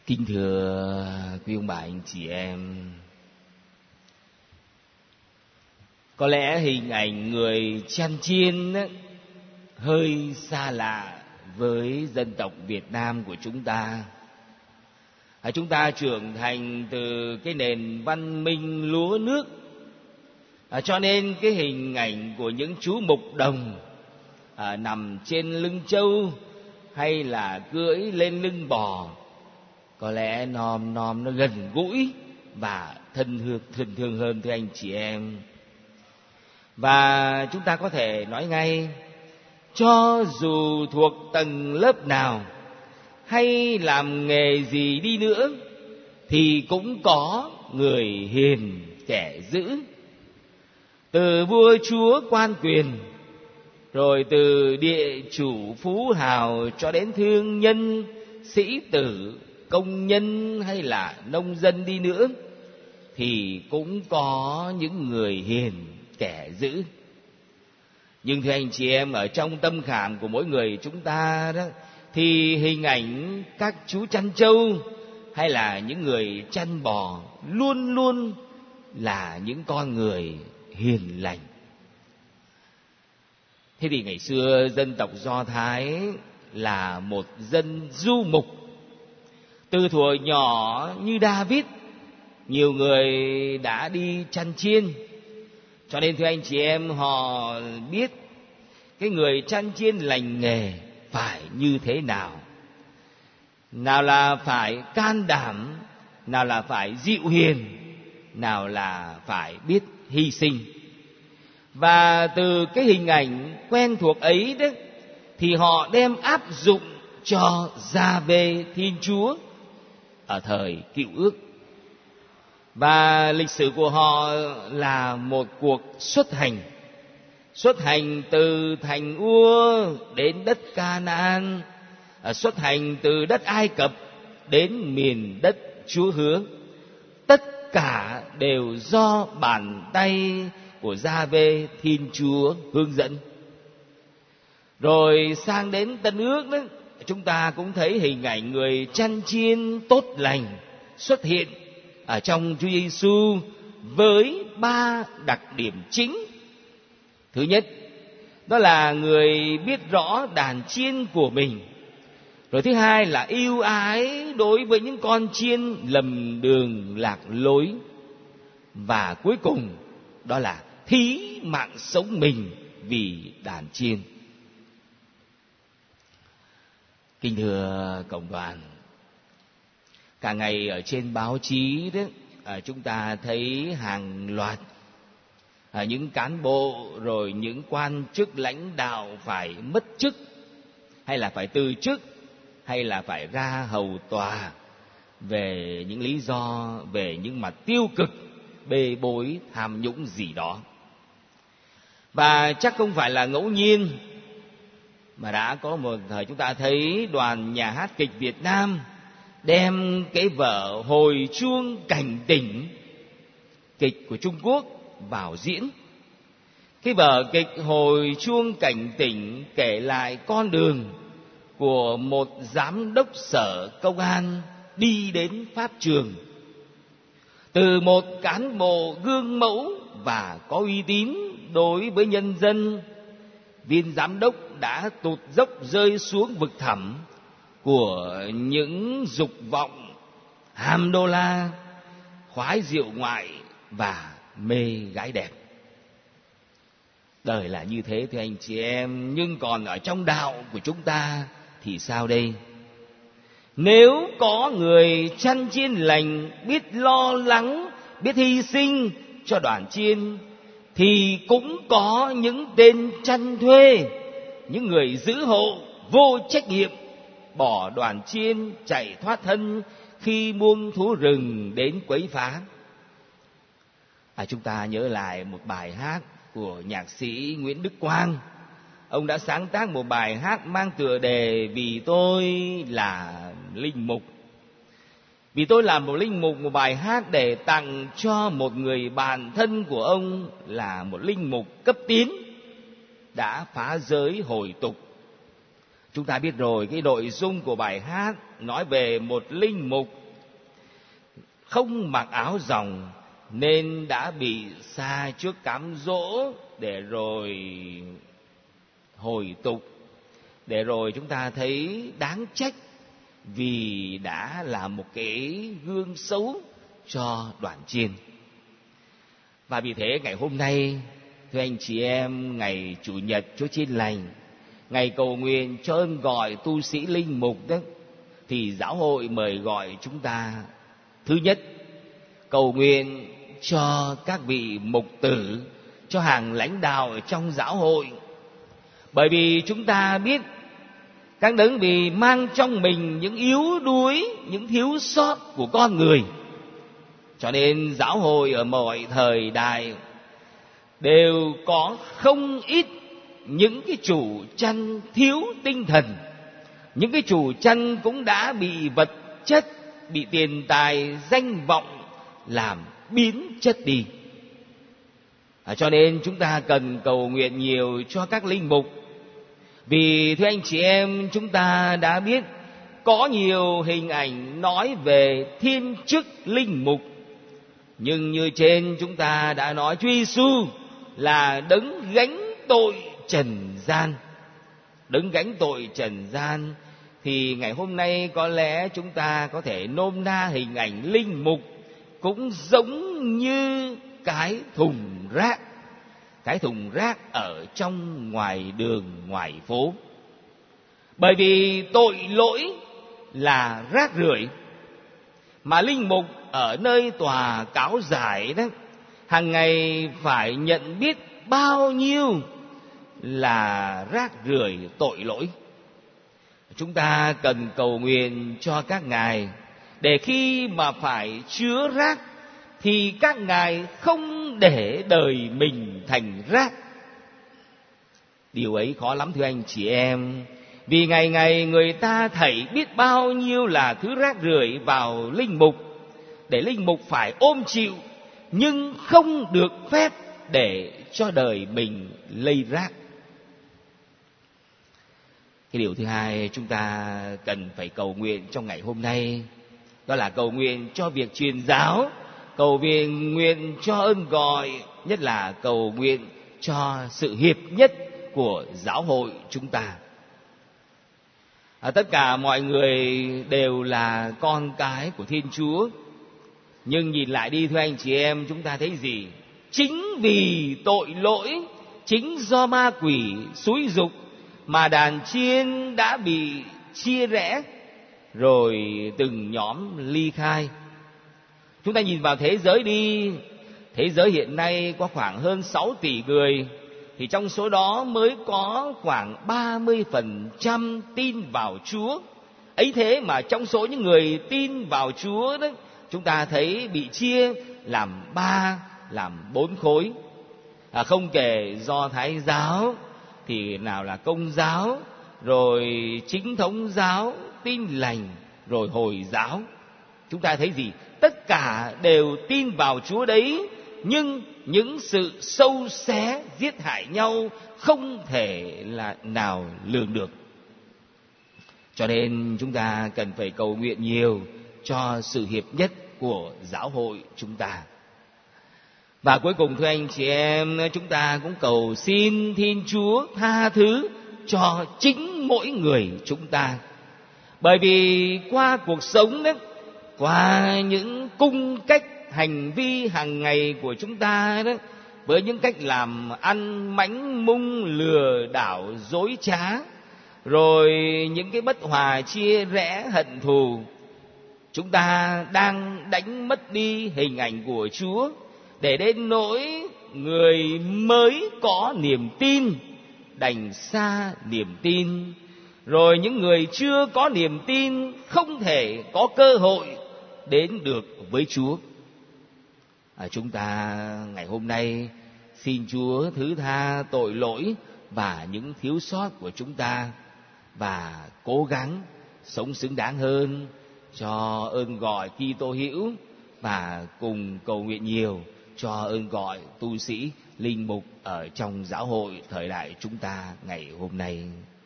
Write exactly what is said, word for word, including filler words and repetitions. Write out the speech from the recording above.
Kính thưa quý ông bà anh chị em, có lẽ hình ảnh người chăn chiên hơi xa lạ với dân tộc Việt Nam của chúng ta. Chúng ta trưởng thành từ cái nền văn minh lúa nước, cho nên cái hình ảnh của những chú mục đồng à, nằm trên lưng trâu hay là cưỡi lên lưng bò có lẽ nom nom nó gần gũi và thân thương, thân thương hơn thưa anh chị em. Và chúng ta có thể nói ngay, cho dù thuộc tầng lớp nào hay làm nghề gì đi nữa thì cũng có người hiền kẻ dữ. Từ vua chúa quan quyền, rồi từ địa chủ phú hào cho đến thương nhân, sĩ tử, công nhân hay là nông dân đi nữa thì cũng có những người hiền kẻ dữ. Nhưng thưa anh chị em, ở trong tâm khảm của mỗi người chúng ta đó, thì hình ảnh các chú chăn trâu hay là những người chăn bò luôn luôn là những con người hiền lành. Thế thì ngày xưa dân tộc Do Thái là một dân du mục. Từ thuở nhỏ như David, nhiều người đã đi chăn chiên. Cho nên thưa anh chị em, họ biết cái người chăn chiên lành nghề phải như thế nào. Nào là phải can đảm, nào là phải dịu hiền, nào là phải biết hy sinh. Và từ cái hình ảnh quen thuộc ấy đấy, thì họ đem áp dụng cho Gia-vê Thiên Chúa ở thời Cựu Ước. Và lịch sử của họ là một cuộc xuất hành. Xuất hành từ thành Ua đến đất Ca-na-an, xuất hành từ đất Ai Cập đến miền đất Chúa hứa. Tất cả đều do bàn tay của Gia-vê Thiên Chúa hướng dẫn. Rồi sang đến Tân Ước đó, chúng ta cũng thấy hình ảnh người chăn chiên tốt lành xuất hiện ở trong Chúa Giêsu với ba đặc điểm chính. Thứ nhất, đó là người biết rõ đàn chiên của mình. Rồi thứ hai là yêu ái đối với những con chiên lầm đường lạc lối. Và cuối cùng, đó là thí mạng sống mình vì đàn chiên. Kính thưa cộng đoàn, cả ngày ở trên báo chí đó, à, chúng ta thấy hàng loạt à, những cán bộ rồi những quan chức lãnh đạo phải mất chức, hay là phải từ chức, hay là phải ra hầu tòa về những lý do, về những mặt tiêu cực, bê bối, tham nhũng gì đó. Và chắc không phải là ngẫu nhiên mà đã có một thời chúng ta thấy đoàn nhà hát kịch Việt Nam đem cái vở Hồi chuông cảnh tỉnh, kịch của Trung Quốc, vào diễn. Cái vở kịch Hồi chuông cảnh tỉnh kể lại con đường của một giám đốc sở công an đi đến pháp trường. Từ một cán bộ gương mẫu và có uy tín đối với nhân dân, viên giám đốc đã tụt dốc rơi xuống vực thẳm của những dục vọng ham đô la, khoái rượu ngoại và mê gái đẹp. Đời là như thế thưa anh chị em, nhưng còn ở trong đạo của chúng ta thì sao đây? Nếu có người chăn chiên lành biết lo lắng, biết hy sinh cho đoàn chiên, thì cũng có những tên chăn thuê, những người giữ hộ vô trách nhiệm, bỏ đoàn chiên chạy thoát thân khi muông thú rừng đến quấy phá. À, chúng ta nhớ lại một bài hát của nhạc sĩ Nguyễn Đức Quang. Ông đã sáng tác một bài hát mang tựa đề Vì tôi là linh mục. Vì tôi là một linh mục, một bài hát để tặng cho một người bạn thân của ông là một linh mục cấp tiến đã phá giới hồi tục. Chúng ta biết rồi, cái nội dung của bài hát nói về một linh mục không mặc áo ròng nên đã bị sa trước cám dỗ, để rồi hồi tục, để rồi chúng ta thấy đáng trách vì đã là một cái gương xấu cho đoàn chiên. Và vì thế ngày hôm nay, thưa anh chị em, ngày Chủ nhật Chúa Chiên Lành, ngày cầu nguyện cho ơn gọi tu sĩ linh mục đó, thì giáo hội mời gọi chúng ta thứ nhất cầu nguyện cho các vị mục tử, cho hàng lãnh đạo ở trong giáo hội. Bởi vì chúng ta biết các đấng vì mang trong mình những yếu đuối, những thiếu sót của con người, cho nên giáo hội ở mọi thời đại đều có không ít những cái chủ chăn thiếu tinh thần, những cái chủ chăn cũng đã bị vật chất, bị tiền tài, danh vọng làm biến chất đi. À, cho nên chúng ta cần cầu nguyện nhiều cho các linh mục. Vì thưa anh chị em, chúng ta đã biết có nhiều hình ảnh nói về thiên chức linh mục, nhưng như trên chúng ta đã nói, Chúa Giêsu là đấng gánh tội trần gian. Đấng gánh tội trần gian thì ngày hôm nay có lẽ chúng ta có thể nôm na hình ảnh linh mục cũng giống như cái thùng rác, cái thùng rác ở trong ngoài đường, ngoài phố. Bởi vì tội lỗi là rác rưởi, mà linh mục ở nơi tòa cáo giải đó, hàng ngày phải nhận biết bao nhiêu là rác rưởi tội lỗi. Chúng ta cần cầu nguyện cho các ngài, để khi mà phải chứa rác thì các ngài không để đời mình thành rác. Điều ấy khó lắm thưa anh chị em, vì ngày ngày người ta thảy biết bao nhiêu là thứ rác rưởi vào linh mục, để linh mục phải ôm chịu, nhưng không được phép để cho đời mình lây rác. Cái điều thứ hai chúng ta cần phải cầu nguyện trong ngày hôm nay, đó là cầu nguyện cho việc truyền giáo, cầu nguyện nguyện cho ơn gọi, nhất là cầu nguyện cho sự hiệp nhất của giáo hội chúng ta. À, tất cả mọi người đều là con cái của Thiên Chúa, nhưng nhìn lại đi thưa anh chị em, chúng ta thấy gì? Chính vì tội lỗi, chính do ma quỷ xúi giục mà đàn chiên đã bị chia rẽ, rồi từng nhóm ly khai. Chúng ta nhìn vào thế giới đi, thế giới hiện nay có khoảng hơn sáu tỷ người, thì trong số đó mới có khoảng ba mươi phần trăm tin vào Chúa. Ấy thế mà trong số những người tin vào Chúa đó, chúng ta thấy bị chia làm ba, làm bốn khối. À, không kể Do Thái giáo, thì nào là Công giáo, rồi Chính thống giáo, Tin lành, rồi Hồi giáo. Chúng ta thấy gì? Tất cả đều tin vào Chúa đấy, nhưng những sự sâu xé, giết hại nhau không thể là nào lường được. Cho nên chúng ta cần phải cầu nguyện nhiều cho sự hiệp nhất của giáo hội chúng ta. Và cuối cùng thưa anh chị em, chúng ta cũng cầu xin Thiên Chúa tha thứ cho chính mỗi người chúng ta. Bởi vì qua cuộc sống đó, qua những cung cách hành vi hàng ngày của chúng ta đó, với những cách làm ăn mánh mung, lừa đảo, dối trá, rồi những cái bất hòa chia rẽ, hận thù, chúng ta đang đánh mất đi hình ảnh của Chúa, để đến nỗi người mới có niềm tin đành xa niềm tin, rồi những người chưa có niềm tin không thể có cơ hội đến được với Chúa. À, chúng ta ngày hôm nay xin Chúa thứ tha tội lỗi và những thiếu sót của chúng ta, và cố gắng sống xứng đáng hơn cho ơn gọi Kitô hữu, và cùng cầu nguyện nhiều cho ơn gọi tu sĩ linh mục ở trong giáo hội thời đại chúng ta ngày hôm nay.